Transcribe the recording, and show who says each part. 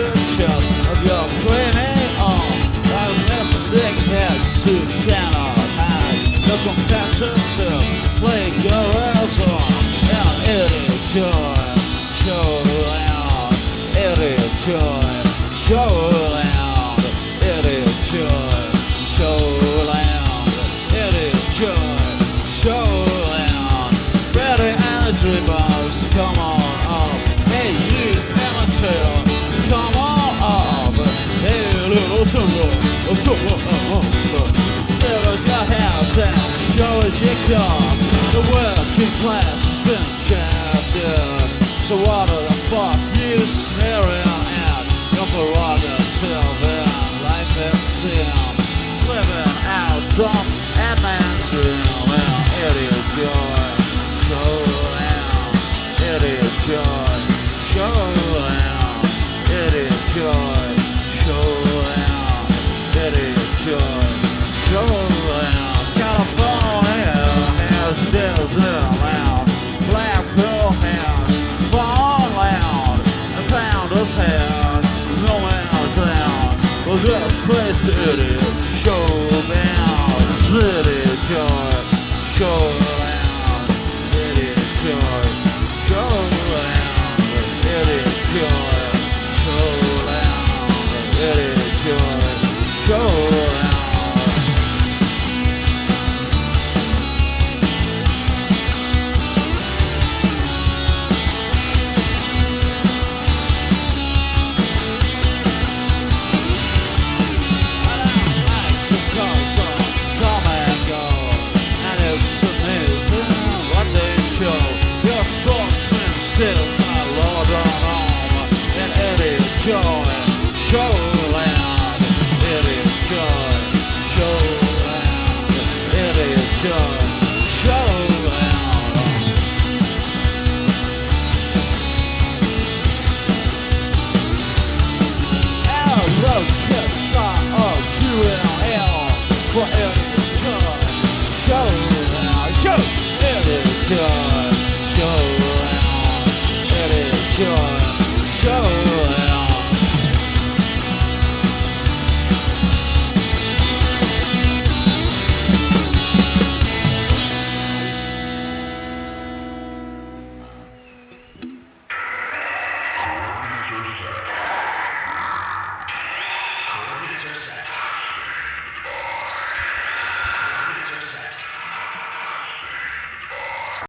Speaker 1: picture of your cleaning on. A mystic heads who cannot hide the compassion to play girls on. And idiot joy, show loud, idiot joy, show loud, idiot joy, show loud, idiot joy, show loud. Ready energy bars, come on up. Hey you amateur, come on up. Hey little sugar, come on up. Give us your hands and show us your car. The working class has been shafted. So what the fuck you sneering at? Your prerogative in life it seems. Living out some Ant-Man's dream. Well, idiot joy, show down. Idiot joy, show down. Idiot joy, show down. Idiot joy, show down. California has desert loud. Black pill hands, born loud. And found us here, no man's down. Well, this place it is.